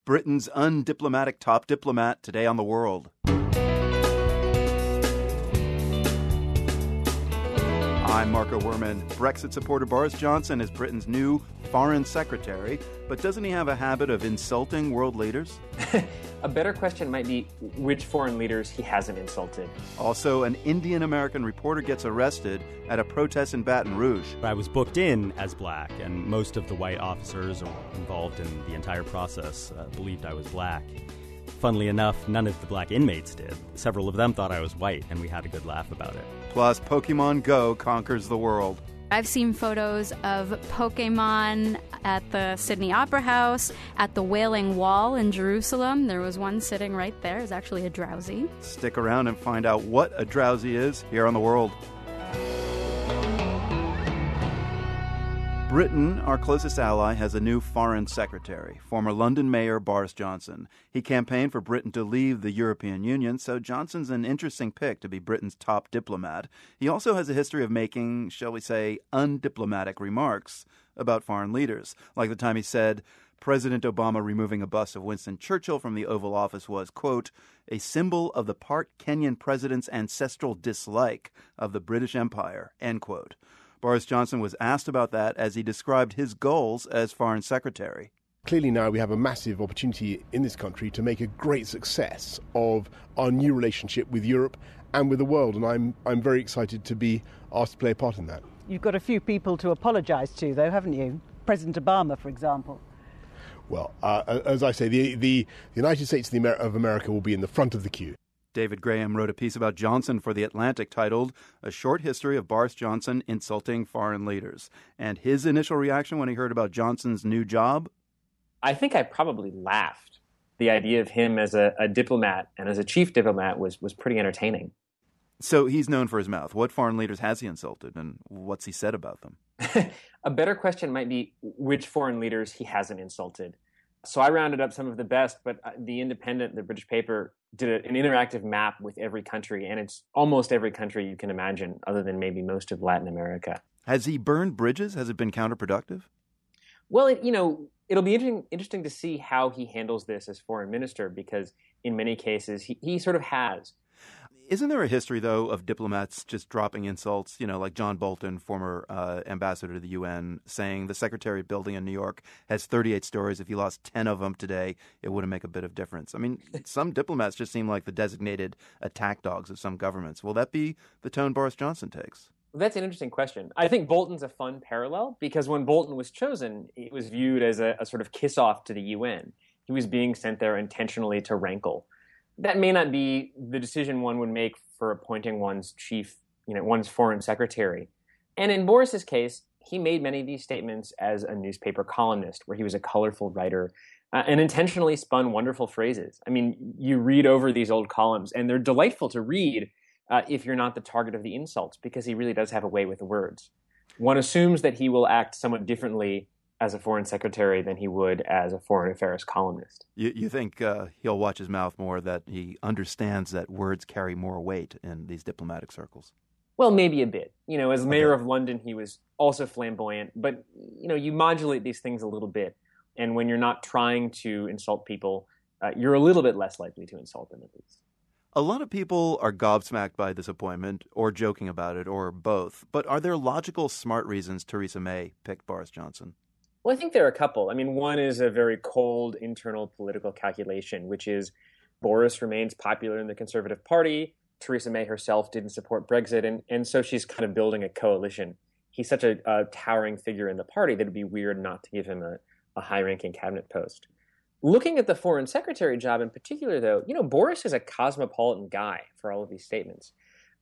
Britain's undiplomatic top diplomat today on The World. I'm Marco Werman. Brexit supporter Boris Johnson is Britain's new foreign secretary, but doesn't he have a habit of insulting world leaders? A better question might be which foreign leaders he hasn't insulted. Also, an Indian-American reporter gets arrested at a protest in Baton Rouge. I was booked in as black, and most of the white officers involved in the entire process believed I was black. Funnily enough, none of the black inmates did. Several of them thought I was white, and we had a good laugh about it. Plus, Pokemon Go conquers the world. I've seen photos of Pokemon at the Sydney Opera House, at the Wailing Wall in Jerusalem. There was one sitting right there. It was actually a Drowsy. Stick around and find out what a Drowsy is here on The World. Britain, our closest ally, has a new foreign secretary, former London Mayor Boris Johnson. He campaigned for Britain to leave the European Union, so Johnson's an interesting pick to be Britain's top diplomat. He also has a history of making, shall we say, undiplomatic remarks about foreign leaders, like the time he said President Obama removing a bust of Winston Churchill from the Oval Office was, quote, a symbol of the part Kenyan president's ancestral dislike of the British Empire, end quote. Boris Johnson was asked about that as he described his goals as foreign secretary. Clearly now we have a massive opportunity in this country to make a great success of our new relationship with Europe and with the world, and I'm very excited to be asked to play a part in that. You've got a few people to apologise to, though, haven't you? President Obama, for example. Well, as I say, the United States of America will be in the front of the queue. David Graham wrote a piece about Johnson for The Atlantic titled A Short History of Boris Johnson Insulting Foreign Leaders. And his initial reaction when he heard about Johnson's new job? I think I probably laughed. The idea of him as a diplomat and as a chief diplomat was pretty entertaining. So he's known for his mouth. What foreign leaders has he insulted, and what's he said about them? A better question might be which foreign leaders he hasn't insulted. So I rounded up some of the best, but The Independent, the British paper, did an interactive map with every country, and it's almost every country you can imagine, other than maybe most of Latin America. Has he burned bridges? Has it been counterproductive? Well, it'll be interesting to see how he handles this as foreign minister, because in many cases he sort of has. Isn't there a history, though, of diplomats just dropping insults, like John Bolton, former ambassador to the UN, saying the Secretary building in New York has 38 stories. If he lost 10 of them today, it wouldn't make a bit of difference. I mean, some diplomats just seem like the designated attack dogs of some governments. Will that be the tone Boris Johnson takes? That's an interesting question. I think Bolton's a fun parallel, because when Bolton was chosen, it was viewed as a sort of kiss-off to the UN. He was being sent there intentionally to rankle. That may not be the decision one would make for appointing one's one's foreign secretary. And in Boris's case, he made many of these statements as a newspaper columnist, where he was a colorful writer and intentionally spun wonderful phrases. I mean, you read over these old columns, and they're delightful to read if you're not the target of the insults, because he really does have a way with the words. One assumes that he will act somewhat differently as a foreign secretary than he would as a foreign affairs columnist. You think he'll watch his mouth more, that he understands that words carry more weight in these diplomatic circles? Well, maybe a bit. As mayor of London, he was also flamboyant. But, you modulate these things a little bit. And when you're not trying to insult people, you're a little bit less likely to insult them, at least. A lot of people are gobsmacked by this appointment, or joking about it, or both. But are there logical, smart reasons Theresa May picked Boris Johnson? Well, I think there are a couple. I mean, one is a very cold internal political calculation, which is Boris remains popular in the Conservative Party. Theresa May herself didn't support Brexit, and so she's kind of building a coalition. He's such a towering figure in the party that it'd be weird not to give him a high-ranking cabinet post. Looking at the foreign secretary job in particular, though, Boris is a cosmopolitan guy for all of these statements.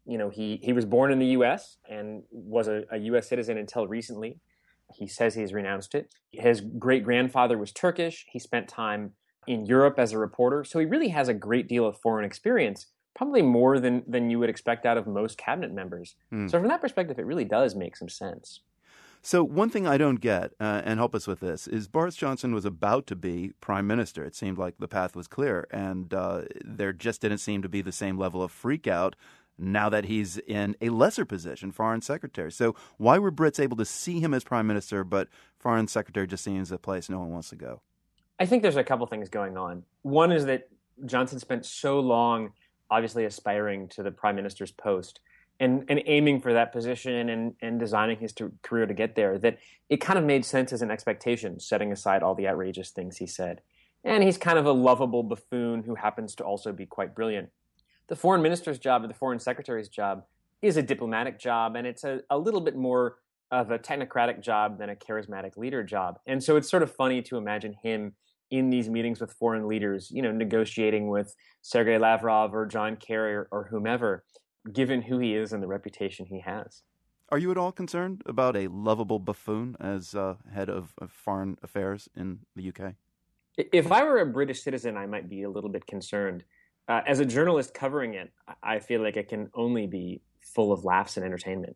He was born in the U.S. and was a U.S. citizen until recently. He says he's renounced it. His great-grandfather was Turkish. He spent time in Europe as a reporter. So he really has a great deal of foreign experience, probably more than you would expect out of most cabinet members. So from that perspective, it really does make some sense. So one thing I don't get, and help us with this, is Boris Johnson was about to be prime minister. It seemed like the path was clear, and there just didn't seem to be the same level of freak out now that he's in a lesser position, foreign secretary. So why were Brits able to see him as prime minister, but foreign secretary just seems a place no one wants to go? I think there's a couple things going on. One is that Johnson spent so long obviously aspiring to the prime minister's post and aiming for that position and designing his career to get there, that it kind of made sense as an expectation, setting aside all the outrageous things he said. And he's kind of a lovable buffoon who happens to also be quite brilliant. The foreign minister's job or the foreign secretary's job is a diplomatic job, and it's a little bit more of a technocratic job than a charismatic leader job. And so it's sort of funny to imagine him in these meetings with foreign leaders, negotiating with Sergei Lavrov or John Kerry or whomever, given who he is and the reputation he has. Are you at all concerned about a lovable buffoon as head of foreign affairs in the UK? If I were a British citizen, I might be a little bit concerned. As a journalist covering it, I feel like it can only be full of laughs and entertainment.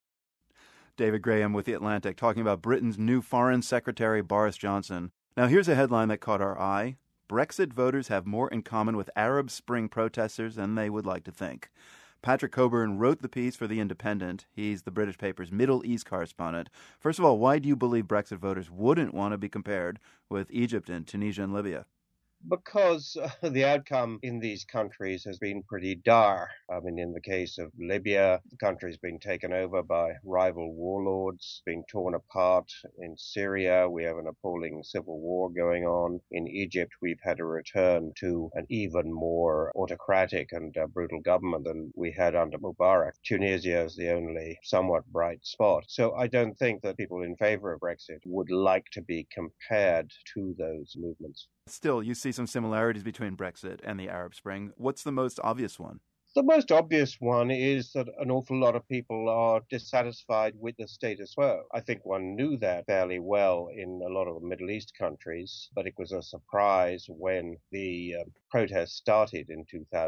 David Graham with The Atlantic talking about Britain's new Foreign Secretary, Boris Johnson. Now, here's a headline that caught our eye. Brexit voters have more in common with Arab Spring protesters than they would like to think. Patrick Coburn wrote the piece for The Independent. He's the British paper's Middle East correspondent. First of all, why do you believe Brexit voters wouldn't want to be compared with Egypt and Tunisia and Libya? Because the outcome in these countries has been pretty dire. I mean, in the case of Libya, the country's been taken over by rival warlords, being torn apart. In Syria, we have an appalling civil war going on. In Egypt, we've had a return to an even more autocratic and brutal government than we had under Mubarak. Tunisia is the only somewhat bright spot. So I don't think that people in favor of Brexit would like to be compared to those movements. Still, you see some similarities between Brexit and the Arab Spring. What's the most obvious one? The most obvious one is that an awful lot of people are dissatisfied with the status quo. I think one knew that fairly well in a lot of the Middle East countries, but it was a surprise when the protests started in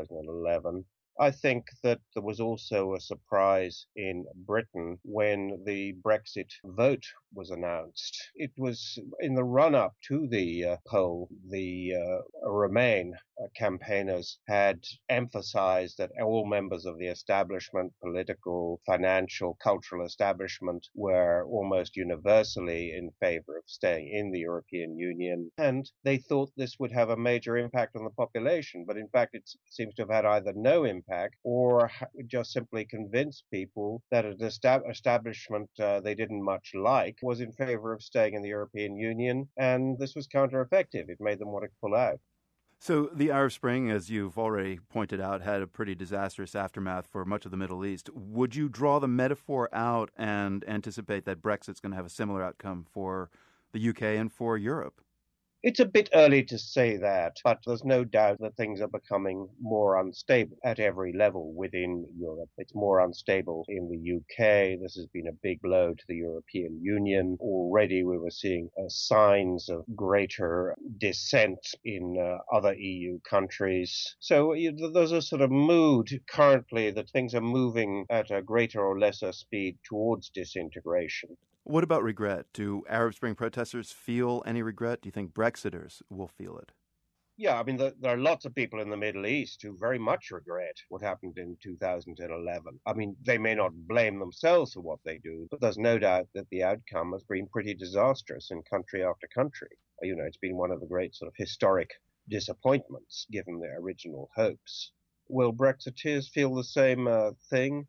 2011. I think that there was also a surprise in Britain when the Brexit vote was announced. It was in the run-up to the poll, the Remain campaigners had emphasized that all members of the establishment, political, financial, cultural establishment, were almost universally in favor of staying in the European Union. And they thought this would have a major impact on the population. But in fact, it seems to have had either no impact or just simply convinced people that an establishment they didn't much like was in favor of staying in the European Union. And this was countereffective. It made them want to pull out. So the Arab Spring, as you've already pointed out, had a pretty disastrous aftermath for much of the Middle East. Would you draw the metaphor out and anticipate that Brexit's going to have a similar outcome for the UK and for Europe? It's a bit early to say that, but there's no doubt that things are becoming more unstable at every level within Europe. It's more unstable in the UK. This has been a big blow to the European Union. Already we were seeing signs of greater dissent in other EU countries. So there's a sort of mood currently that things are moving at a greater or lesser speed towards disintegration. What about regret? Do Arab Spring protesters feel any regret? Do you think Brexiters will feel it? Yeah, I mean, there are lots of people in the Middle East who very much regret what happened in 2011. I mean, they may not blame themselves for what they do, but there's no doubt that the outcome has been pretty disastrous in country after country. You know, it's been one of the great sort of historic disappointments given their original hopes. Will Brexiteers feel the same thing?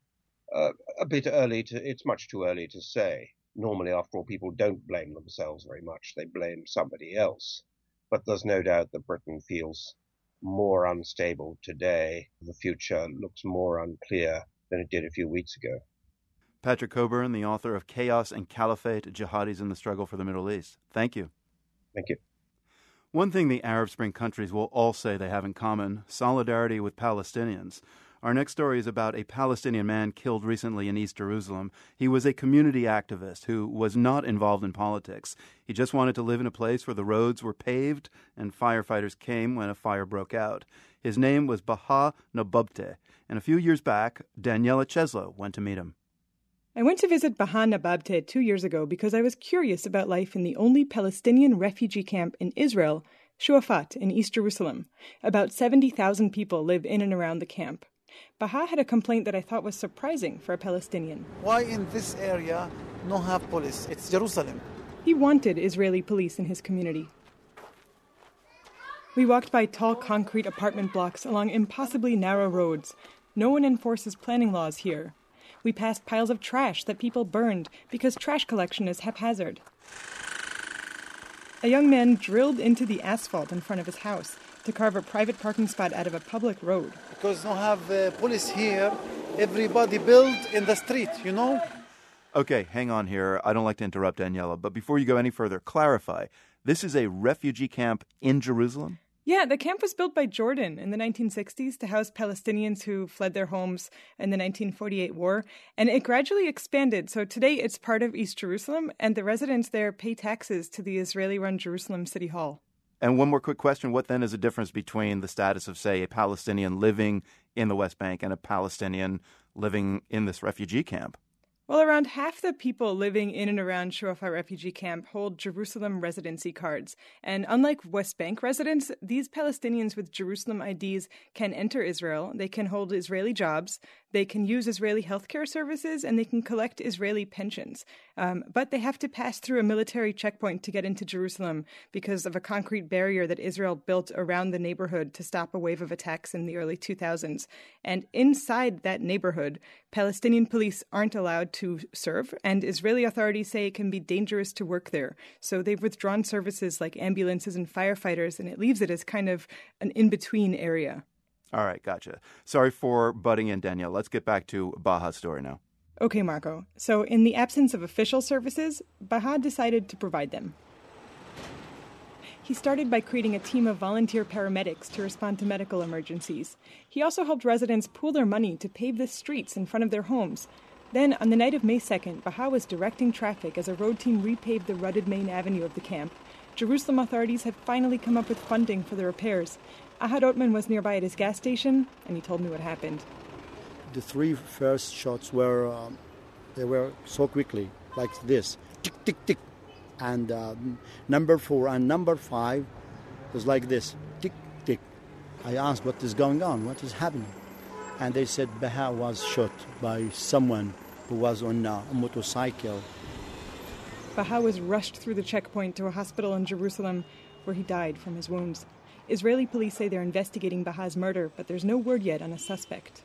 A bit early it's much too early to say. Normally, after all, people don't blame themselves very much. They blame somebody else. But there's no doubt that Britain feels more unstable today. The future looks more unclear than it did a few weeks ago. Patrick Coburn, the author of Chaos and Caliphate, Jihadis in the Struggle for the Middle East. Thank you. Thank you. One thing the Arab Spring countries will all say they have in common, solidarity with Palestinians. Our next story is about a Palestinian man killed recently in East Jerusalem. He was a community activist who was not involved in politics. He just wanted to live in a place where the roads were paved and firefighters came when a fire broke out. His name was Baha Nababteh, and a few years back, Daniela Cheslow went to meet him. I went to visit Baha Nababteh 2 years ago because I was curious about life in the only Palestinian refugee camp in Israel, Shuafat in East Jerusalem. About 70,000 people live in and around the camp. Baha had a complaint that I thought was surprising for a Palestinian. Why in this area no have police? It's Jerusalem. He wanted Israeli police in his community. We walked by tall concrete apartment blocks along impossibly narrow roads. No one enforces planning laws here. We passed piles of trash that people burned because trash collection is haphazard. A young man drilled into the asphalt in front of his house to carve a private parking spot out of a public road. Because don't have police here, everybody build in the street, you know? Okay, hang on here. I don't like to interrupt, Daniela, but before you go any further, clarify. This is a refugee camp in Jerusalem? Yeah, the camp was built by Jordan in the 1960s to house Palestinians who fled their homes in the 1948 war, and it gradually expanded. So today it's part of East Jerusalem, and the residents there pay taxes to the Israeli-run Jerusalem City Hall. And one more quick question. What then is the difference between the status of, say, a Palestinian living in the West Bank and a Palestinian living in this refugee camp? Well, around half the people living in and around Shuafat refugee camp hold Jerusalem residency cards. And unlike West Bank residents, these Palestinians with Jerusalem IDs can enter Israel, they can hold Israeli jobs, they can use Israeli healthcare services, and they can collect Israeli pensions. But they have to pass through a military checkpoint to get into Jerusalem because of a concrete barrier that Israel built around the neighborhood to stop a wave of attacks in the early 2000s. And inside that neighborhood, Palestinian police aren't allowed to serve, and Israeli authorities say it can be dangerous to work there. So they've withdrawn services like ambulances and firefighters, and it leaves it as kind of an in-between area. All right, gotcha. Sorry for butting in, Danielle. Let's get back to Baha's story now. Okay, Marco. So in the absence of official services, Baha decided to provide them. He started by creating a team of volunteer paramedics to respond to medical emergencies. He also helped residents pool their money to pave the streets in front of their homes. Then, on the night of May 2nd, Baha was directing traffic as a road team repaved the rutted main avenue of the camp. Jerusalem authorities had finally come up with funding for the repairs. Ahad Otman was nearby at his gas station, and he told me what happened. The three first shots were so quickly, like this, tick, tick, tick. And number 4 and number 5 was like this, tick, tick. I asked what is going on, what is happening? And they said Baha was shot by someone who was on a motorcycle. Baha was rushed through the checkpoint to a hospital in Jerusalem where he died from his wounds. Israeli police say they're investigating Baha's murder, but there's no word yet on a suspect.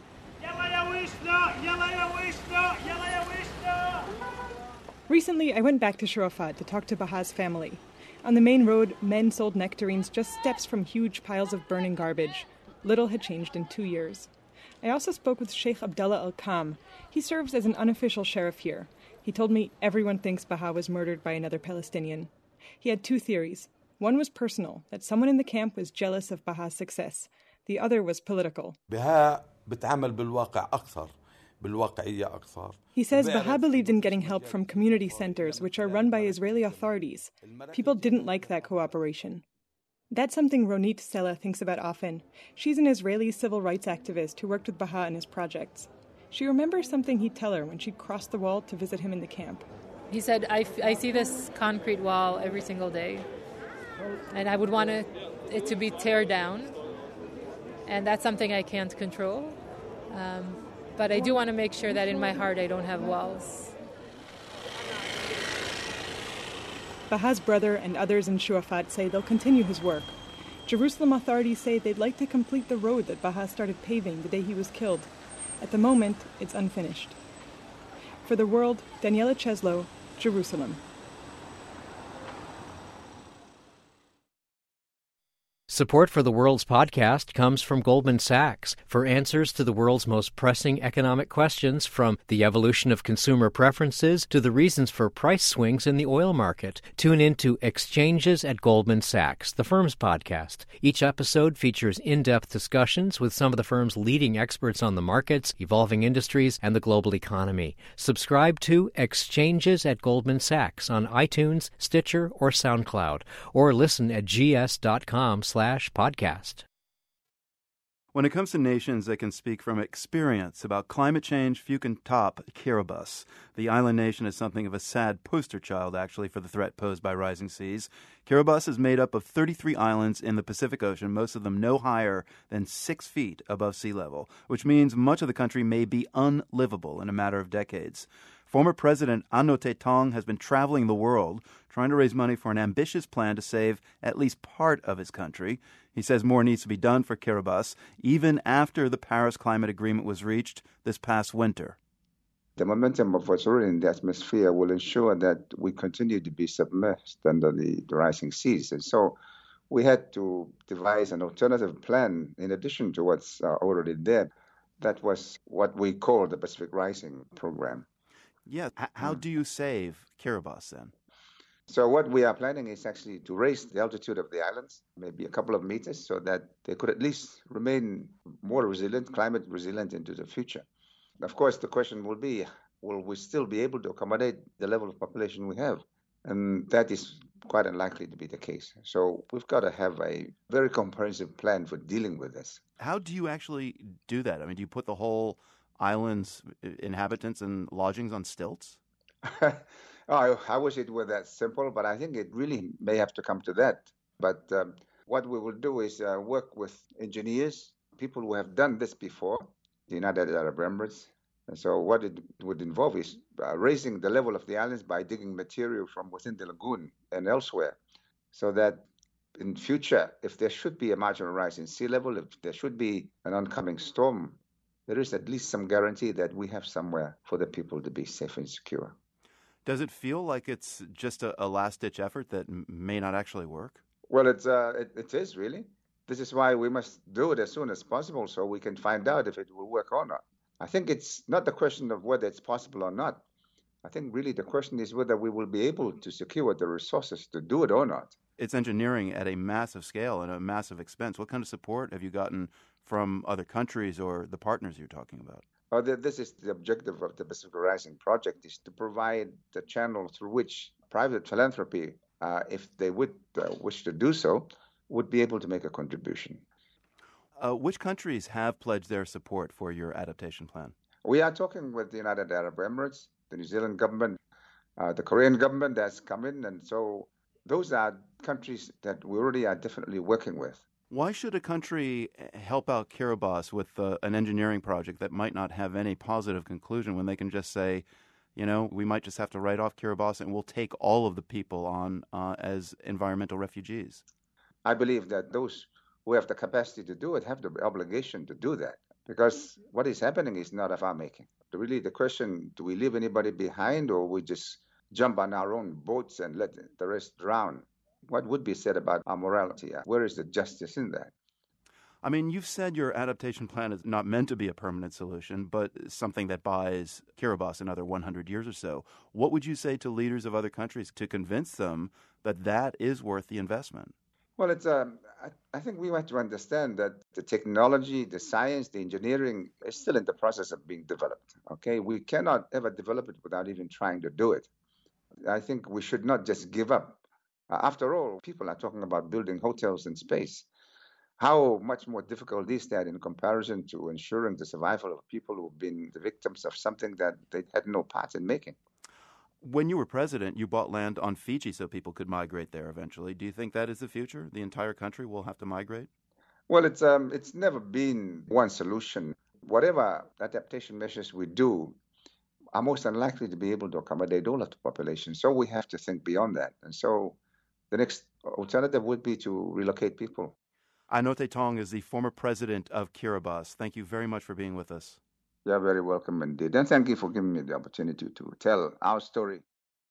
Recently, I went back to Shuafat to talk to Baha's family. On the main road, men sold nectarines just steps from huge piles of burning garbage. Little had changed in 2 years. I also spoke with Sheikh Abdullah Al-Kam. He serves as an unofficial sheriff here. He told me everyone thinks Baha was murdered by another Palestinian. He had 2 theories. One was personal, that someone in the camp was jealous of Baha's success. The other was political. He says Baha believed in getting help from community centers, which are run by Israeli authorities. People didn't like that cooperation. That's something Ronit Sela thinks about often. She's an Israeli civil rights activist who worked with Baha in his projects. She remembers something he'd tell her when she'd crossed the wall to visit him in the camp. He said, I see this concrete wall every single day, and I would want it to be tear down, and that's something I can't control. But I do want to make sure that in my heart I don't have walls. Baha's brother and others in Shuafat say they'll continue his work. Jerusalem authorities say they'd like to complete the road that Baha started paving the day he was killed. At the moment, it's unfinished. For The World, Daniela Cheslow, Jerusalem. Support for the World's podcast comes from Goldman Sachs. For answers to the world's most pressing economic questions, from the evolution of consumer preferences to the reasons for price swings in the oil market, tune in to Exchanges at Goldman Sachs, the firm's podcast. Each episode features in-depth discussions with some of the firm's leading experts on the markets, evolving industries, and the global economy. Subscribe to Exchanges at Goldman Sachs on iTunes, Stitcher, or SoundCloud, or listen at gs.com/podcast. When it comes to nations that can speak from experience about climate change, few can top Kiribati. The island nation is something of a sad poster child, actually, for the threat posed by rising seas. Kiribati is made up of 33 islands in the Pacific Ocean, most of them no higher than 6 feet above sea level, which means much of the country may be unlivable in a matter of decades. Former President Anote Tong has been traveling the world trying to raise money for an ambitious plan to save at least part of his country. He says more needs to be done for Kiribati, even after the Paris Climate Agreement was reached this past winter. The momentum of what's already in the atmosphere will ensure that we continue to be submerged under the rising seas. And so we had to devise an alternative plan in addition to what's already there. That was what we call the Pacific Rising Program. Yeah. How do you save Kiribati then? So what we are planning is actually to raise the altitude of the islands, maybe a couple of meters, so that they could at least remain more resilient, climate resilient into the future. Of course, the question will be, will we still be able to accommodate the level of population we have? And that is quite unlikely to be the case. So we've got to have a very comprehensive plan for dealing with this. How do you actually do that? I mean, do you put the whole island's inhabitants and lodgings on stilts? I wish it were that simple, but I think it really may have to come to that. But what we will do is work with engineers, people who have done this before, the United Arab Emirates. And so what it would involve is raising the level of the islands by digging material from within the lagoon and elsewhere, so that in future, if there should be a marginal rise in sea level, if there should be an oncoming storm, there is at least some guarantee that we have somewhere for the people to be safe and secure. Does it feel like it's just a last-ditch effort that may not actually work? Well, it is really. This is why we must do it as soon as possible so we can find out if it will work or not. I think it's not the question of whether it's possible or not. I think really the question is whether we will be able to secure the resources to do it or not. It's engineering at a massive scale and a massive expense. What kind of support have you gotten from other countries or the partners you're talking about? This is the objective of the Pacific Rising Project, is to provide the channel through which private philanthropy, if they would wish to do so, would be able to make a contribution. Which countries have pledged their support for your adaptation plan? We are talking with the United Arab Emirates, the New Zealand government, the Korean government that's come in, and so those are countries that we already are definitely working with. Why should a country help out Kiribati with an engineering project that might not have any positive conclusion when they can just say, you know, we might just have to write off Kiribati and we'll take all of the people on as environmental refugees? I believe that those who have the capacity to do it have the obligation to do that, because what is happening is not of our making. Really, the question, do we leave anybody behind, or we just jump on our own boats and let the rest drown? What would be said about our morality? Where is the justice in that? I mean, you've said your adaptation plan is not meant to be a permanent solution, but something that buys Kiribati another 100 years or so. What would you say to leaders of other countries to convince them that that is worth the investment? Well, I think we have to understand that the technology, the science, the engineering is still in the process of being developed. Okay, we cannot ever develop it without even trying to do it. I think we should not just give up. After all, people are talking about building hotels in space. How much more difficult is that in comparison to ensuring the survival of people who've been the victims of something that they had no part in making? When you were president, you bought land on Fiji so people could migrate there eventually. Do you think that is the future? The entire country will have to migrate? Well, it's never been one solution. Whatever adaptation measures we do are most unlikely to be able to accommodate all of the population. So we have to think beyond that. And so the next alternative would be to relocate people. Anote Tong is the former president of Kiribati. Thank you very much for being with us. You're very welcome indeed. And thank you for giving me the opportunity to tell our story.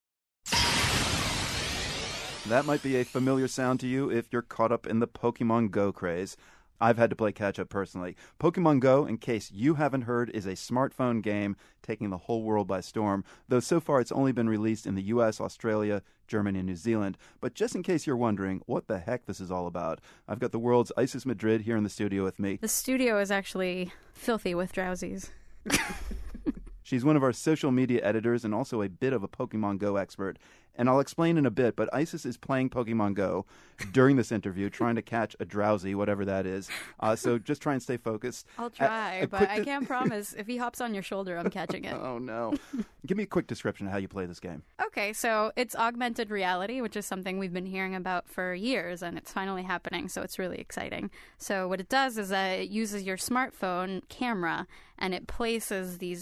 That might be a familiar sound to you if you're caught up in the Pokemon Go craze. I've had to play catch-up personally. Pokemon Go, in case you haven't heard, is a smartphone game taking the whole world by storm, though so far it's only been released in the U.S., Australia, Germany, and New Zealand. But just in case you're wondering what the heck this is all about, I've got the world's Isis Madrid here in the studio with me. The studio is actually filthy with drowsies. She's one of our social media editors and also a bit of a Pokemon Go expert. And I'll explain in a bit, but Isis is playing Pokemon Go during this interview, trying to catch a drowsy, whatever that is. So just try and stay focused. I'll try, but I can't promise. If he hops on your shoulder, I'm catching it. Oh, no. Give me a quick description of how you play this game. Okay, so it's augmented reality, which is something we've been hearing about for years, and it's finally happening, so it's really exciting. So what it does is that it uses your smartphone camera, and it places these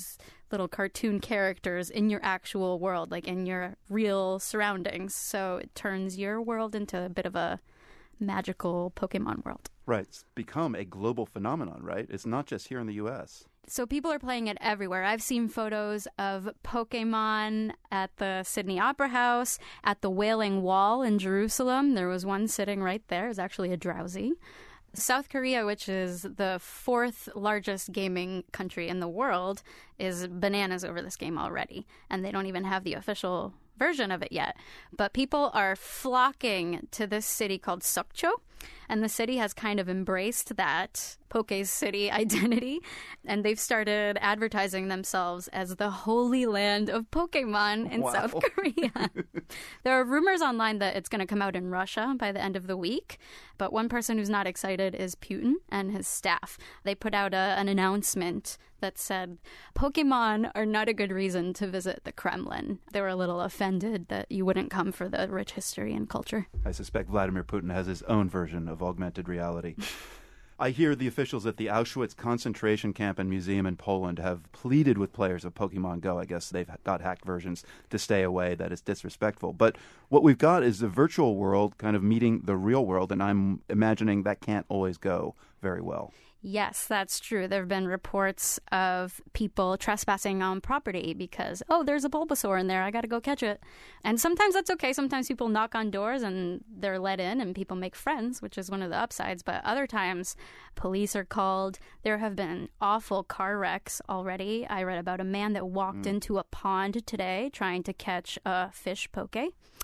little cartoon characters in your actual world, like in your real surroundings. So it turns your world into a bit of a magical Pokemon world. Right. It's become a global phenomenon, right? It's not just here in the U.S. So people are playing it everywhere. I've seen photos of Pokemon at the Sydney Opera House, at the Wailing Wall in Jerusalem. There was one sitting right there. It was actually a Drowsy. South Korea, which is the 4th largest gaming country in the world, is bananas over this game already. And they don't even have the official version of it yet. But people are flocking to this city called Sokcho. And the city has kind of embraced that Poke City identity. And they've started advertising themselves as the holy land of Pokemon in South Korea. There are rumors online that it's going to come out in Russia by the end of the week. But one person who's not excited is Putin and his staff. They put out an announcement that said Pokemon are not a good reason to visit the Kremlin. They were a little offended that you wouldn't come for the rich history and culture. I suspect Vladimir Putin has his own version of augmented reality. I hear the officials at the Auschwitz concentration camp and museum in Poland have pleaded with players of Pokemon Go. I guess they've got hacked versions to stay away. That is disrespectful. But what we've got is the virtual world kind of meeting the real world, and I'm imagining that can't always go very well. Yes, that's true. There have been reports of people trespassing on property because, there's a Bulbasaur in there. I got to go catch it. And sometimes that's okay. Sometimes people knock on doors and they're let in and people make friends, which is one of the upsides. But other times, police are called. There have been awful car wrecks already. I read about a man that walked into a pond today trying to catch a fish poke.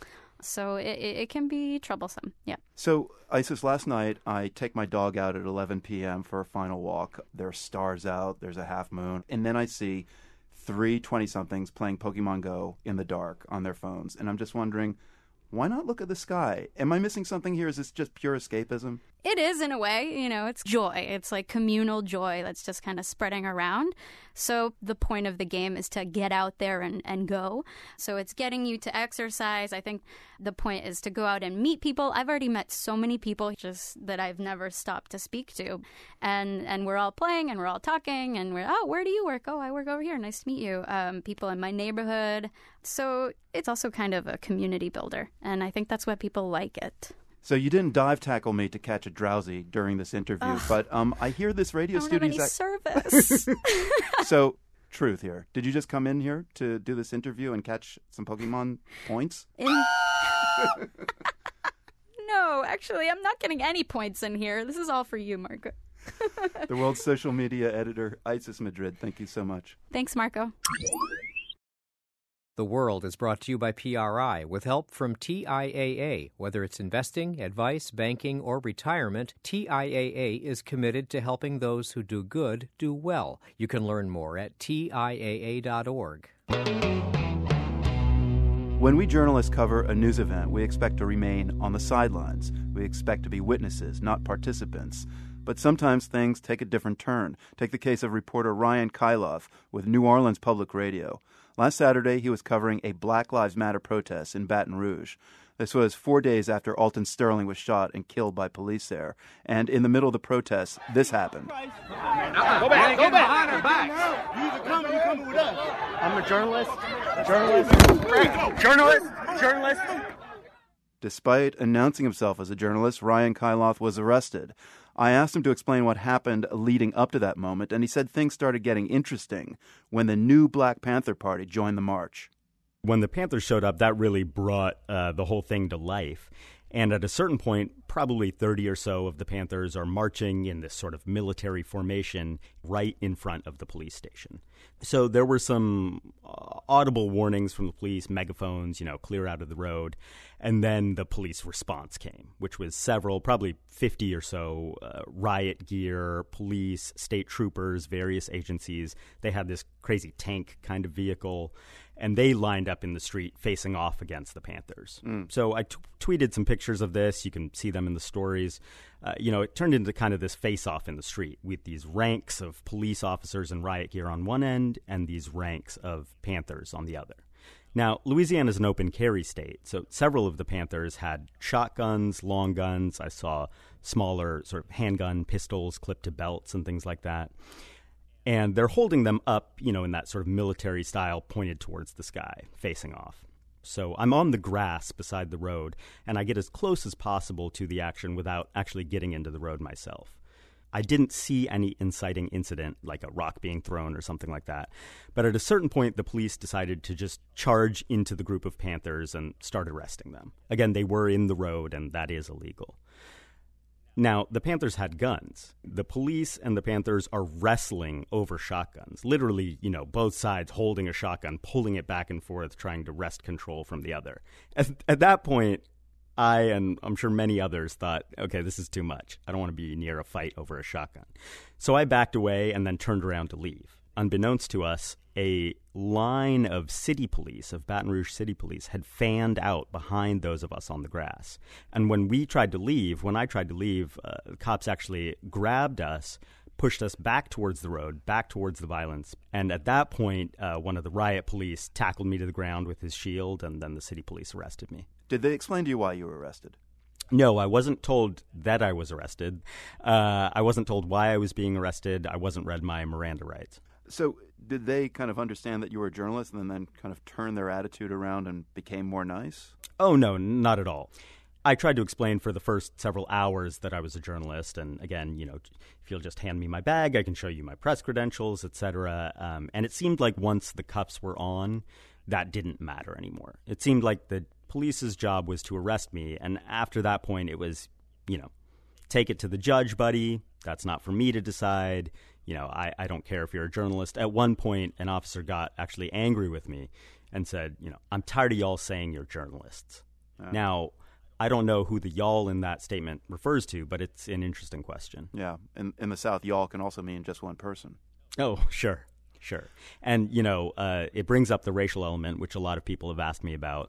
So it can be troublesome, yeah. So, Isis, last night I take my dog out at 11 p.m. for a final walk. There are stars out, there's a half moon, and then I see 3 20-somethings playing Pokemon Go in the dark on their phones. And I'm just wondering, why not look at the sky? Am I missing something here? Is this just pure escapism? It is, in a way. It's joy. It's like communal joy that's just kind of spreading around. So the point of the game is to get out there and go. So it's getting you to exercise. I think the point is to go out and meet people. I've already met so many people just that I've never stopped to speak to. And we're all playing and we're all talking and where do you work? I work over here. Nice to meet you. People in my neighborhood. So it's also kind of a community builder. And I think that's why people like it. So you didn't dive tackle me to catch a Drowsy during this interview, but I hear this radio studio. I don't have any service. So, truth here. Did you just come in here to do this interview and catch some Pokemon points? No, actually, I'm not getting any points in here. This is all for you, Marco. The world's social media editor, Isis Madrid. Thank you so much. Thanks, Marco. The World is brought to you by PRI with help from TIAA. Whether it's investing, advice, banking, or retirement, TIAA is committed to helping those who do good do well. You can learn more at TIAA.org. When we journalists cover a news event, we expect to remain on the sidelines. We expect to be witnesses, not participants. But sometimes things take a different turn. Take the case of reporter Ryan Kailath with New Orleans Public Radio. Last Saturday, he was covering a Black Lives Matter protest in Baton Rouge. This was 4 days after Alton Sterling was shot and killed by police there. And in the middle of the protest, this happened. Go back, go behind her back. You either come or you coming with us. I'm a journalist. Journalist. Despite announcing himself as a journalist, Ryan Kailath was arrested. I asked him to explain what happened leading up to that moment, and he said things started getting interesting when the new Black Panther Party joined the march. When the Panthers showed up, that really brought the whole thing to life. And at a certain point, probably 30 or so of the Panthers are marching in this sort of military formation right in front of the police station. So there were some audible warnings from the police, megaphones, clear out of the road. And then the police response came, which was several, probably 50 or so riot gear, police, state troopers, various agencies. They had this crazy tank kind of vehicle. And they lined up in the street facing off against the Panthers. So I tweeted some pictures of this. You can see them in the stories. It turned into kind of this face-off in the street with these ranks of police officers in riot gear on one end and these ranks of Panthers on the other. Now, Louisiana is an open carry state, so several of the Panthers had shotguns, long guns. I saw smaller sort of handgun pistols clipped to belts and things like that. And they're holding them up, in that sort of military style, pointed towards the sky, facing off. So I'm on the grass beside the road, and I get as close as possible to the action without actually getting into the road myself. I didn't see any inciting incident, like a rock being thrown or something like that. But at a certain point, the police decided to just charge into the group of Panthers and start arresting them. Again, they were in the road, and that is illegal. Now, the Panthers had guns. The police and the Panthers are wrestling over shotguns. Literally, both sides holding a shotgun, pulling it back and forth, trying to wrest control from the other. At that point, I, and I'm sure many others, thought, okay, this is too much. I don't want to be near a fight over a shotgun. So I backed away and then turned around to leave. Unbeknownst to us, a line of city police, of Baton Rouge City Police, had fanned out behind those of us on the grass. And when I tried to leave, the cops actually grabbed us, pushed us back towards the road, back towards the violence. And at that point, one of the riot police tackled me to the ground with his shield, and then the city police arrested me. Did they explain to you why you were arrested? No, I wasn't told that I was arrested. I wasn't told why I was being arrested. I wasn't read my Miranda rights. So did they kind of understand that you were a journalist and then kind of turn their attitude around and became more nice? Oh, no, not at all. I tried to explain for the first several hours that I was a journalist. And again, if you'll just hand me my bag, I can show you my press credentials, etc. And it seemed like once the cuffs were on, that didn't matter anymore. It seemed like the police's job was to arrest me. And after that point, it was, take it to the judge, buddy. That's not for me to decide. I don't care if you're a journalist. At one point, an officer got actually angry with me and said, I'm tired of y'all saying you're journalists. Now, I don't know who the y'all in that statement refers to, but it's an interesting question. Yeah. In the South, y'all can also mean just one person. Oh, sure. And, it brings up the racial element, which a lot of people have asked me about.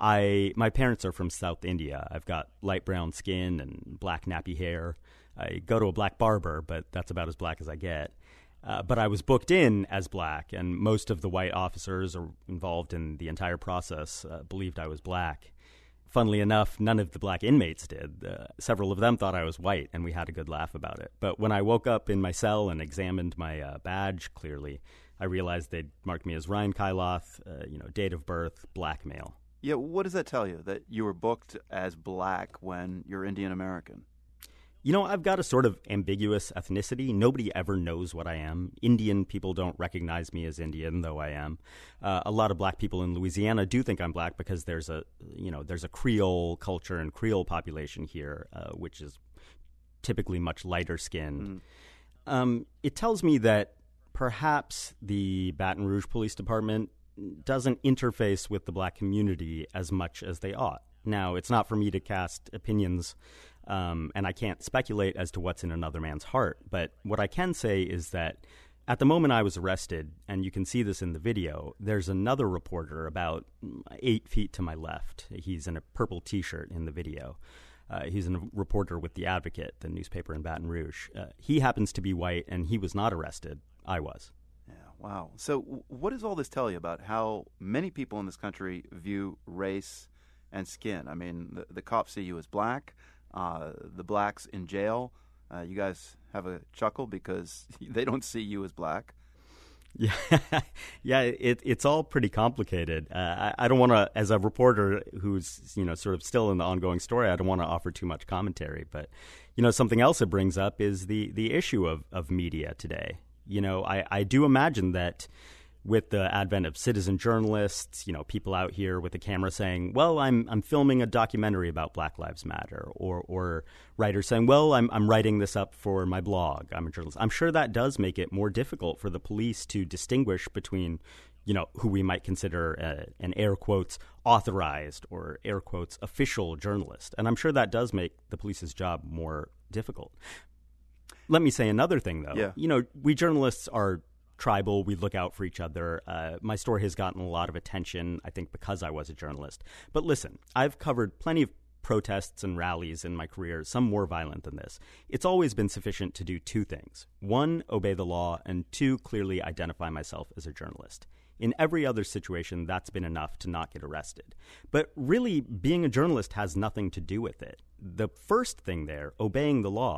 My parents are from South India. I've got light brown skin and black nappy hair. I go to a black barber, but that's about as black as I get. But I was booked in as black, and most of the white officers involved in the entire process believed I was black. Funnily enough, none of the black inmates did. Several of them thought I was white, and we had a good laugh about it. But when I woke up in my cell and examined my badge clearly, I realized they'd marked me as Ryan Kailath, date of birth, black male. Yeah, what does that tell you, that you were booked as black when you're Indian American? I've got a sort of ambiguous ethnicity. Nobody ever knows what I am. Indian people don't recognize me as Indian, though I am. A lot of black people in Louisiana do think I'm black because there's a Creole culture and Creole population here, which is typically much lighter skinned. It tells me that perhaps the Baton Rouge Police Department doesn't interface with the black community as much as they ought. Now, it's not for me to cast opinions, and I can't speculate as to what's in another man's heart. But what I can say is that at the moment I was arrested, and you can see this in the video, there's another reporter about 8 feet to my left. He's in a purple T-shirt in the video. He's a reporter with The Advocate, the newspaper in Baton Rouge. He happens to be white, and he was not arrested. I was. Yeah, wow. So what does all this tell you about how many people in this country view race and skin? I mean, the cops see you as black. The blacks in jail, you guys have a chuckle because they don't see you as black. Yeah, it's all pretty complicated. I don't want to, as a reporter who's sort of still in the ongoing story, I don't want to offer too much commentary. But something else it brings up is the issue of media today. I do imagine that with the advent of citizen journalists, people out here with a camera saying, well, I'm filming a documentary about Black Lives Matter, or writers saying, well, I'm writing this up for my blog. I'm a journalist. I'm sure that does make it more difficult for the police to distinguish between, who we might consider an air quotes authorized or air quotes official journalist. And I'm sure that does make the police's job more difficult. Let me say another thing, though. Yeah. We journalists are tribal. We look out for each other. My story has gotten a lot of attention, I think, because I was a journalist. But listen, I've covered plenty of protests and rallies in my career, some more violent than this. It's always been sufficient to do two things. One, obey the law, and two, clearly identify myself as a journalist. In every other situation, that's been enough to not get arrested. But really, being a journalist has nothing to do with it. The first thing there, obeying the law,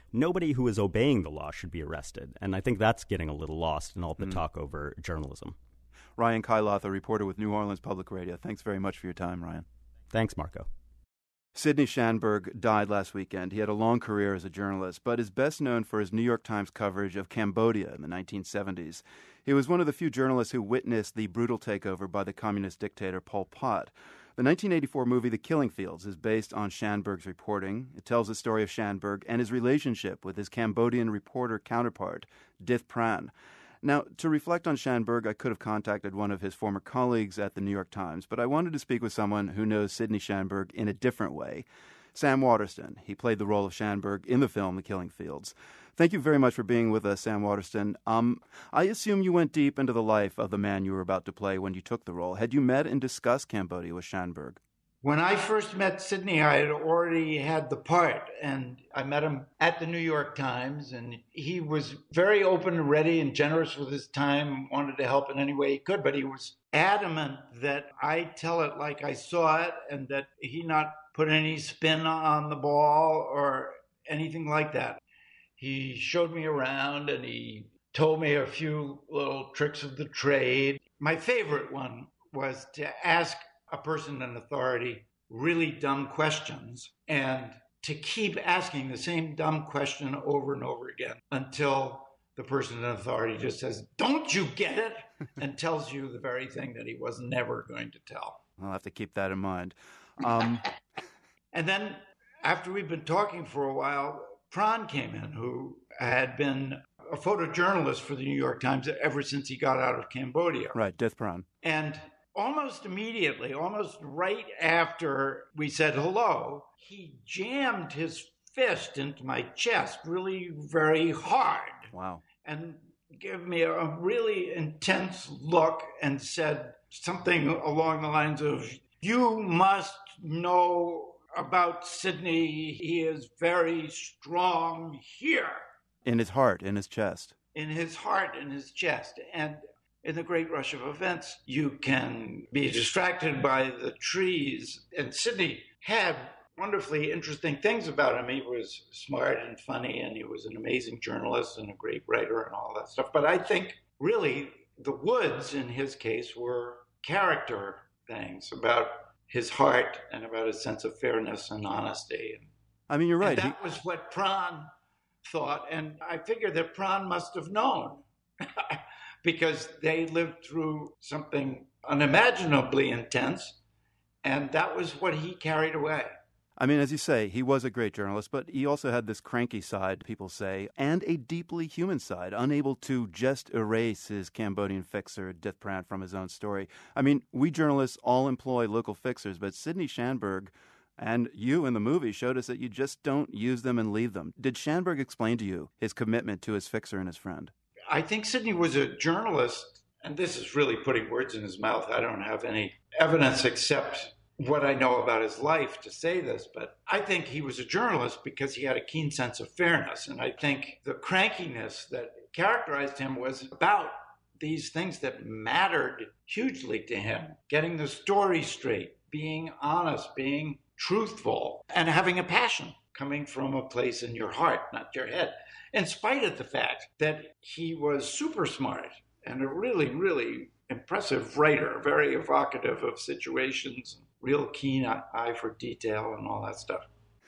nobody who is obeying the law should be arrested. And I think that's getting a little lost in all the talk over journalism. Ryan Kailath, a reporter with New Orleans Public Radio. Thanks very much for your time, Ryan. Thanks, Marco. Sidney Schanberg died last weekend. He had a long career as a journalist, but is best known for his New York Times coverage of Cambodia in the 1970s. He was one of the few journalists who witnessed the brutal takeover by the communist dictator Pol Pot. The 1984 movie The Killing Fields is based on Schanberg's reporting. It tells the story of Schanberg and his relationship with his Cambodian reporter counterpart, Dith Pran. Now, to reflect on Schanberg, I could have contacted one of his former colleagues at the New York Times, but I wanted to speak with someone who knows Sidney Schanberg in a different way. Sam Waterston. He played the role of Schanberg in the film The Killing Fields. Thank you very much for being with us, Sam Waterston. I assume you went deep into the life of the man you were about to play when you took the role. Had you met and discussed Cambodia with Schanberg? When I first met Sidney, I had already had the part, and I met him at the New York Times, and he was very open and ready and generous with his time, wanted to help in any way he could, but he was adamant that I tell it like I saw it and that he not put any spin on the ball or anything like that. He showed me around and he told me a few little tricks of the trade. My favorite one was to ask a person in authority really dumb questions and to keep asking the same dumb question over and over again until the person in authority just says, "Don't you get it?" and tells you the very thing that he was never going to tell. I'll have to keep that in mind. And then after we'd been talking for a while, Pran came in, who had been a photojournalist for the New York Times ever since he got out of Cambodia. Right, Dith Pran. And almost immediately, almost right after we said hello, he jammed his fist into my chest really very hard. Wow. And gave me a really intense look and said something along the lines of, "You must know about Sidney. He is very strong here." In his heart, in his chest. In his heart, in his chest. And in the great rush of events, you can be distracted by the trees. And Sidney had wonderfully interesting things about him. He was smart and funny, and he was an amazing journalist and a great writer and all that stuff. But I think really the woods in his case were character things about his heart and about his sense of fairness and honesty. I mean, you're right. And that was what Pran thought. And I figure that Pran must have known because they lived through something unimaginably intense. And that was what he carried away. I mean, as you say, he was a great journalist, but he also had this cranky side, people say, and a deeply human side, unable to just erase his Cambodian fixer, Dith Pran, from his own story. I mean, we journalists all employ local fixers, but Sidney Schanberg and you in the movie showed us that you just don't use them and leave them. Did Schanberg explain to you his commitment to his fixer and his friend? I think Sidney was a journalist, and this is really putting words in his mouth. I don't have any evidence except what I know about his life to say this, but I think he was a journalist because he had a keen sense of fairness. And I think the crankiness that characterized him was about these things that mattered hugely to him. Getting the story straight, being honest, being truthful, and having a passion coming from a place in your heart, not your head. In spite of the fact that he was super smart and a really, really impressive writer, very evocative of situations, real keen eye for detail and all that stuff.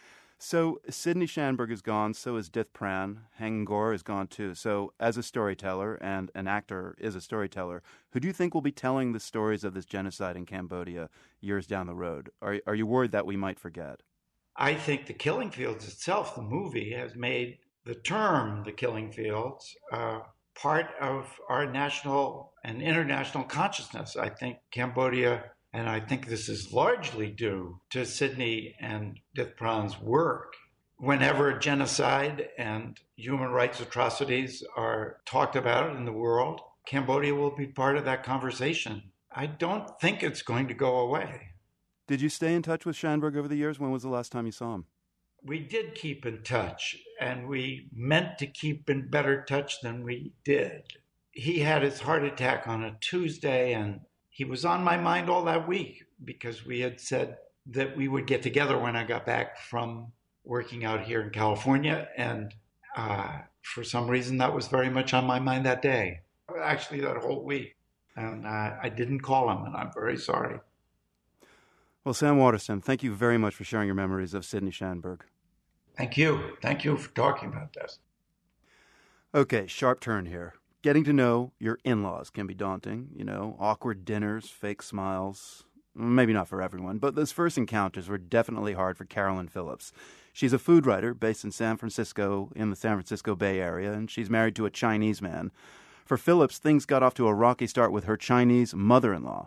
So Sidney Schanberg is gone, so is Dith Pran. Heng Ngor is gone too. So as a storyteller, and an actor is a storyteller, who do you think will be telling the stories of this genocide in Cambodia years down the road? Are you worried that we might forget? I think The Killing Fields itself, the movie, has made the term The Killing Fields part of our national and international consciousness. I think Cambodia, and I think this is largely due to Sidney and Dith Pran's work. Whenever genocide and human rights atrocities are talked about in the world, Cambodia will be part of that conversation. I don't think it's going to go away. Did you stay in touch with Schanberg over the years? When was the last time you saw him? We did keep in touch, and we meant to keep in better touch than we did. He had his heart attack on a Tuesday, and he was on my mind all that week because we had said that we would get together when I got back from working out here in California. And For some reason, that was very much on my mind that day. Actually, that whole week. And I didn't call him, and I'm very sorry. Well, Sam Waterston, thank you very much for sharing your memories of Sydney Schanberg. Thank you. Thank you for talking about this. Okay, sharp turn here. Getting to know your in-laws can be daunting, awkward dinners, fake smiles. Maybe not for everyone, but those first encounters were definitely hard for Carolyn Phillips. She's a food writer based in San Francisco, in the San Francisco Bay Area, and she's married to a Chinese man. For Phillips, things got off to a rocky start with her Chinese mother-in-law.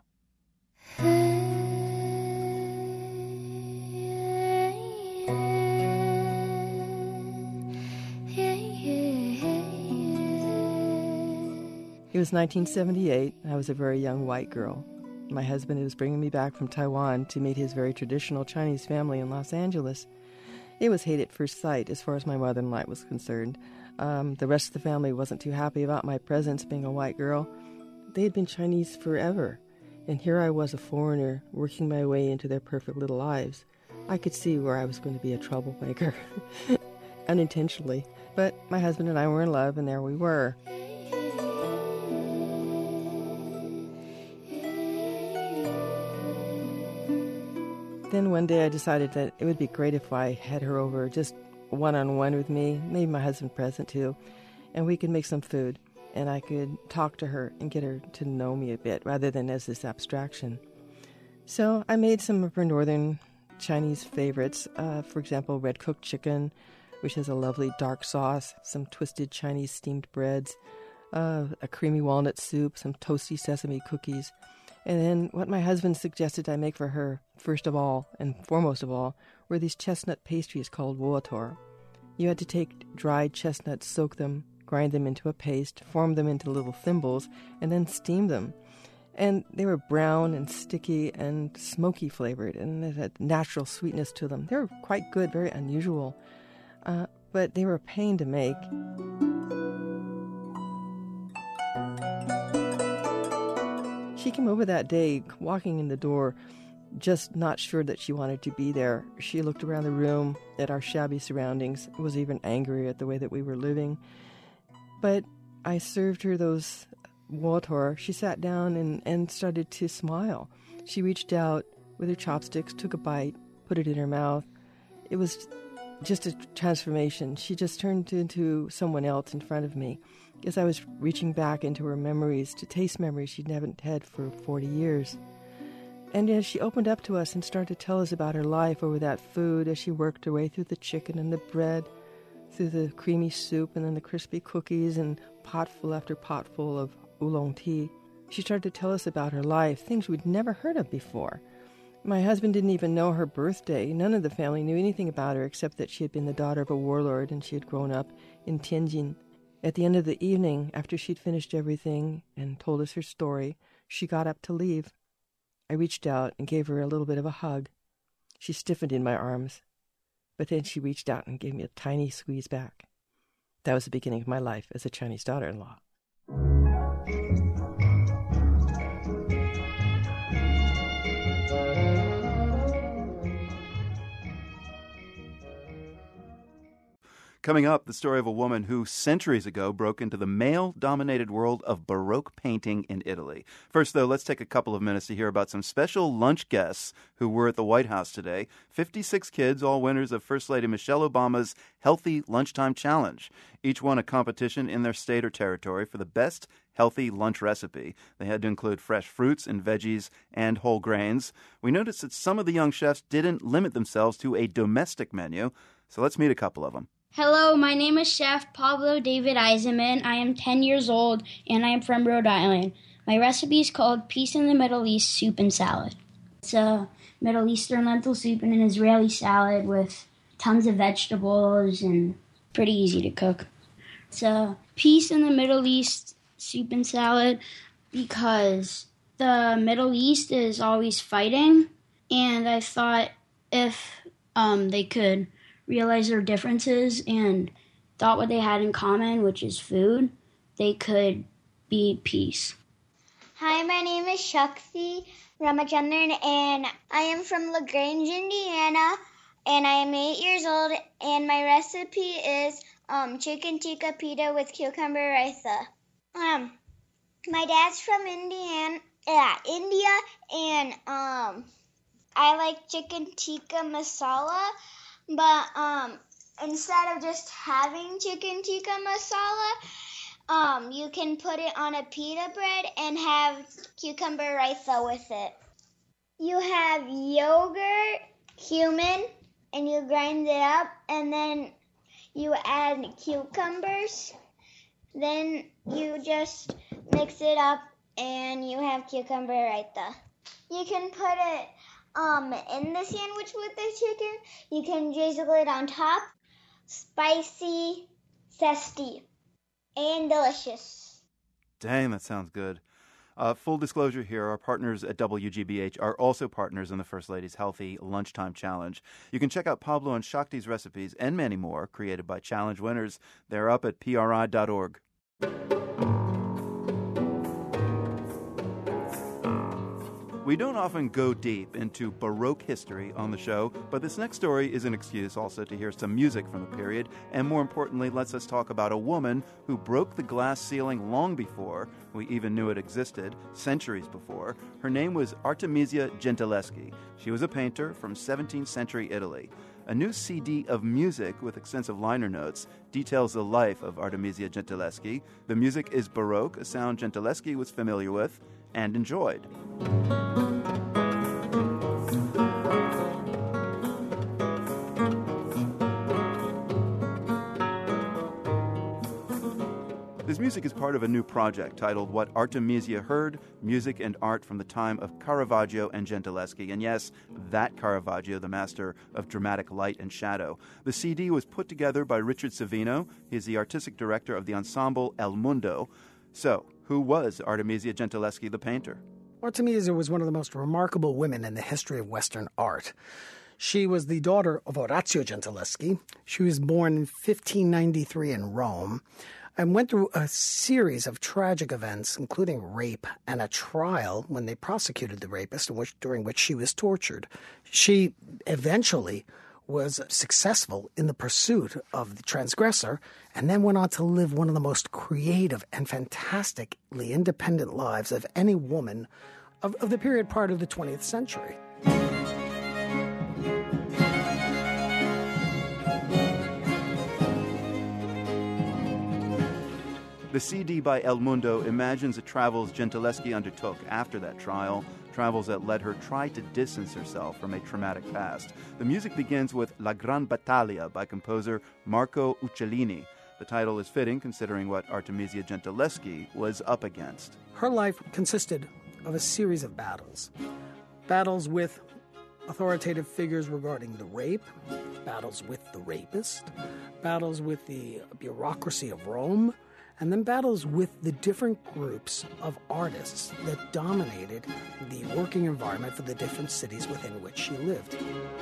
It was 1978. I was a very young white girl. My husband was bringing me back from Taiwan to meet his very traditional Chinese family in Los Angeles. It was hate at first sight as far as my mother-in-law was concerned. The rest of the family wasn't too happy about my presence being a white girl. They had been Chinese forever, and here I was, a foreigner, working my way into their perfect little lives. I could see where I was going to be a troublemaker, unintentionally. But my husband and I were in love, and there we were. Then one day I decided that it would be great if I had her over just one-on-one with me, maybe my husband present too, and we could make some food, and I could talk to her and get her to know me a bit rather than as this abstraction. So I made some of her northern Chinese favorites, for example, red cooked chicken, which has a lovely dark sauce, some twisted Chinese steamed breads, a creamy walnut soup, some toasty sesame cookies. And then what my husband suggested I make for her, first of all and foremost of all, were these chestnut pastries called wotor. You had to take dried chestnuts, soak them, grind them into a paste, form them into little thimbles, and then steam them. And they were brown and sticky and smoky flavored, and they had natural sweetness to them. They were quite good, very unusual, but they were a pain to make. She came over that day, walking in the door, just not sure that she wanted to be there. She looked around the room at our shabby surroundings, was even angry at the way that we were living. But I served her those wotor. She sat down and started to smile. She reached out with her chopsticks, took a bite, put it in her mouth. It was just a transformation. She just turned into someone else in front of me, as I was reaching back into her memories, to taste memories she hadn't had for 40 years. And as she opened up to us and started to tell us about her life over that food, as she worked her way through the chicken and the bread, through the creamy soup and then the crispy cookies and potful after potful of oolong tea, she started to tell us about her life, things we'd never heard of before. My husband didn't even know her birthday. None of the family knew anything about her except that she had been the daughter of a warlord and she had grown up in Tianjin. At the end of the evening, after she'd finished everything and told us her story, she got up to leave. I reached out and gave her a little bit of a hug. She stiffened in my arms, but then she reached out and gave me a tiny squeeze back. That was the beginning of my life as a Chinese daughter-in-law. Coming up, the story of a woman who centuries ago broke into the male-dominated world of Baroque painting in Italy. First, though, let's take a couple of minutes to hear about some special lunch guests who were at the White House today. 56 kids, all winners of First Lady Michelle Obama's Healthy Lunchtime Challenge. Each won a competition in their state or territory for the best healthy lunch recipe. They had to include fresh fruits and veggies and whole grains. We noticed that some of the young chefs didn't limit themselves to a domestic menu, so let's meet a couple of them. Hello, my name is Chef Pablo David Eisenman. I am 10 years old, and I am from Rhode Island. My recipe is called Peace in the Middle East Soup and Salad. It's a Middle Eastern lentil soup and an Israeli salad with tons of vegetables and pretty easy to cook. It's a Peace in the Middle East Soup and Salad because the Middle East is always fighting, and I thought if they could realize their differences and thought what they had in common, which is food, they could be peace. Hi, my name is Shakti Ramachandran, and I am from LaGrange, Indiana, and I am 8 years old, and my recipe is chicken tikka pita with cucumber raita. My dad's from India, and I like chicken tikka masala, but instead of just having chicken tikka masala, you can put it on a pita bread and have cucumber raita with it. You have yogurt, cumin, and you grind it up, and then you add cucumbers. Then you just mix it up, and you have cucumber raita. You can put it in the sandwich with the chicken. You can drizzle it on top. Spicy, zesty, and delicious. Dang, that sounds good. Full disclosure here, our partners at WGBH are also partners in the First Lady's Healthy Lunchtime Challenge. You can check out Pablo and Shakti's recipes and many more created by challenge winners. They're up at PRI.org. We don't often go deep into Baroque history on the show, but this next story is an excuse also to hear some music from the period, and more importantly, lets us talk about a woman who broke the glass ceiling long before we even knew it existed, centuries before. Her name was Artemisia Gentileschi. She was a painter from 17th century Italy. A new CD of music with extensive liner notes details the life of Artemisia Gentileschi. The music is Baroque, a sound Gentileschi was familiar with and enjoyed. This music is part of a new project titled What Artemisia Heard, Music and Art from the Time of Caravaggio and Gentileschi. And yes, that Caravaggio, the master of dramatic light and shadow. The CD was put together by Richard Savino. He's the artistic director of the ensemble El Mundo. So, who was Artemisia Gentileschi, the painter? Artemisia was one of the most remarkable women in the history of Western art. She was the daughter of Orazio Gentileschi. She was born in 1593 in Rome and went through a series of tragic events, including rape and a trial when they prosecuted the rapist, during which she was tortured. She eventually was successful in the pursuit of the transgressor and then went on to live one of the most creative and fantastically independent lives of any woman of the period prior to the 20th century. The CD by El Mundo imagines the travels Gentileschi undertook after that trial, travels that led her try to distance herself from a traumatic past. The music begins with La Gran Battaglia by composer Marco Uccellini. The title is fitting considering what Artemisia Gentileschi was up against. Her life consisted of a series of battles. Battles with authoritative figures regarding the rape, battles with the rapist, battles with the bureaucracy of Rome, and then battles with the different groups of artists that dominated the working environment for the different cities within which she lived.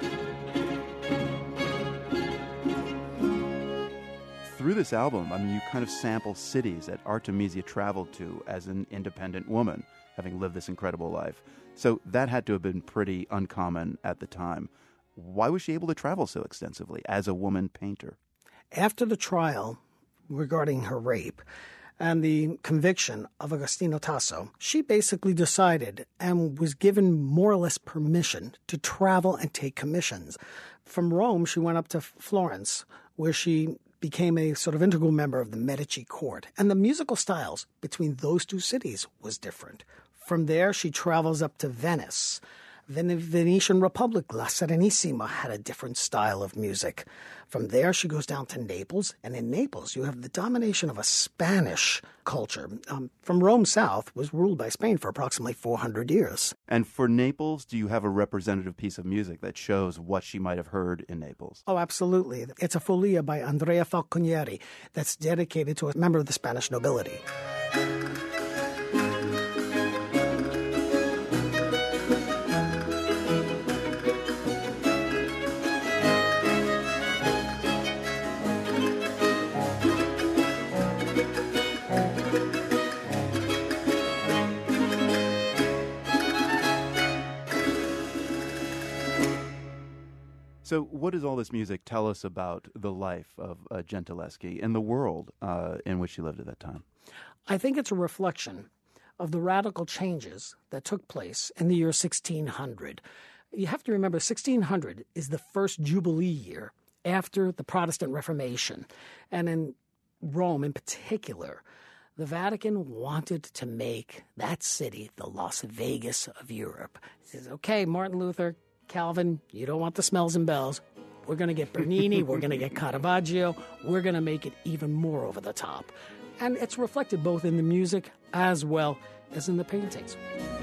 Through this album, you kind of sample cities that Artemisia traveled to as an independent woman, having lived this incredible life. So that had to have been pretty uncommon at the time. Why was she able to travel so extensively as a woman painter? After the trial regarding her rape and the conviction of Agostino Tasso, she basically decided and was given more or less permission to travel and take commissions. From Rome, she went up to Florence, where she became a sort of integral member of the Medici court. And the musical styles between those two cities was different. From there, she travels up to Venice. Then the Venetian Republic, La Serenissima, had a different style of music. From there, she goes down to Naples, and in Naples, you have the domination of a Spanish culture. From Rome south, was ruled by Spain for approximately 400 years. And for Naples, do you have a representative piece of music that shows what she might have heard in Naples? Oh, absolutely. It's a Folia by Andrea Falconieri that's dedicated to a member of the Spanish nobility. So what does all this music tell us about the life of Gentileschi and the world in which she lived at that time? I think it's a reflection of the radical changes that took place in the year 1600. You have to remember 1600 is the first Jubilee year after the Protestant Reformation. And in Rome in particular, the Vatican wanted to make that city the Las Vegas of Europe. It says, okay, Martin Luther, Calvin, you don't want the smells and bells. We're going to get Bernini, we're going to get Caravaggio, we're going to make it even more over the top. And it's reflected both in the music as well as in the paintings.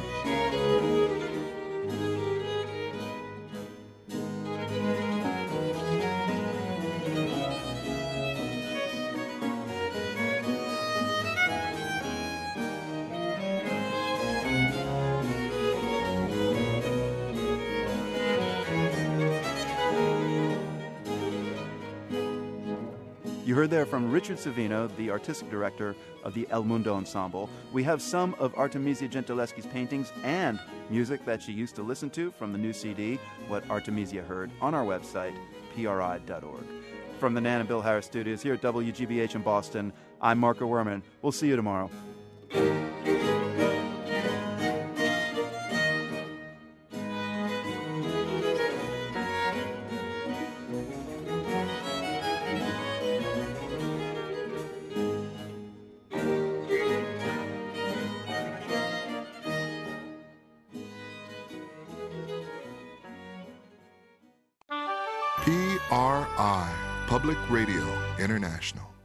You heard there from Richard Savino, the artistic director of the El Mundo Ensemble. We have some of Artemisia Gentileschi's paintings and music that she used to listen to from the new CD, What Artemisia Heard, on our website, pri.org. From the Nan and Bill Harris studios here at WGBH in Boston, I'm Marco Werman. We'll see you tomorrow. PRI, Public Radio International.